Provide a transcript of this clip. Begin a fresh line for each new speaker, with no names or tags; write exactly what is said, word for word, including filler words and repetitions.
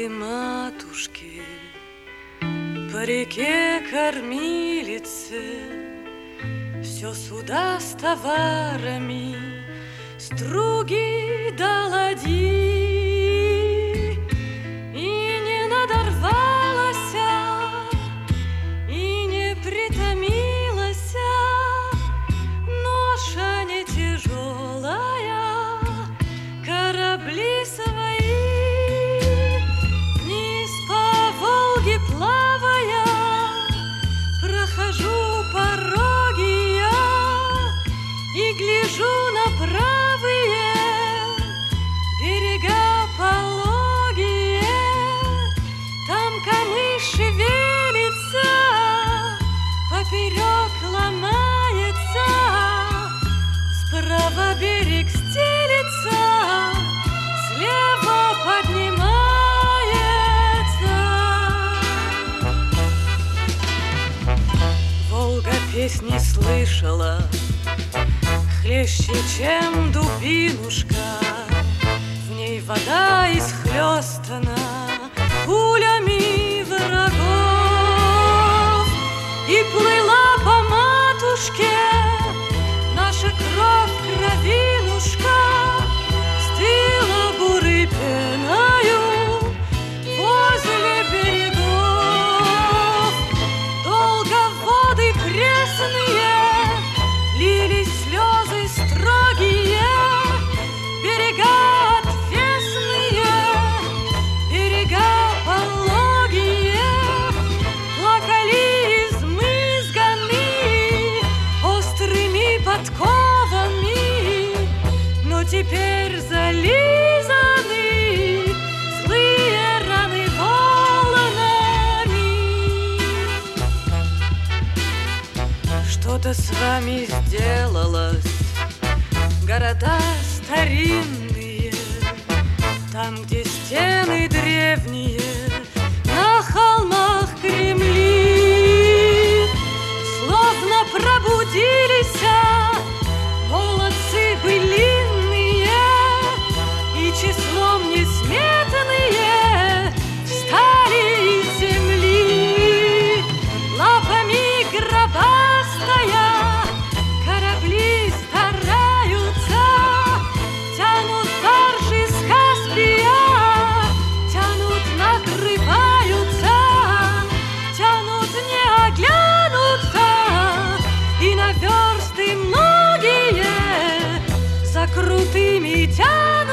матушки по реке кормилице, все суда с товарами, струги да ладьи. И не надорвалася, и не притомилася, ноша не тяжелая, корабли свои вниз по Волге плавая, прохожу пороги я и гляжу на правые берега пологие. Там камыш шевелится, поперек ломается, справа берег стелется, слева поднимается. Волга песни слышала, хлеще, чем дубинушка, в ней вода исхлестана пулями врагов. И плыла по матушке наша кровь, кровинушка, стыла бурой пеною возле берегов. Долго воды пресные лились слезы строгие, берега отвесные, берега пологие, плакали измызганы острыми подковами, но теперь зализаны злые раны волнами. Что-то с вами сделалось, города старинные, там, где стены древние, на холмах Кремли, словно пробудились молодцы былинные, и числом несметные встали из земли. Лапами гробастая корабли стараются, тянут баржи с Каспия, тянут, накрываются, тянут, не оглянутся, и на версты многие за крутыми тянут.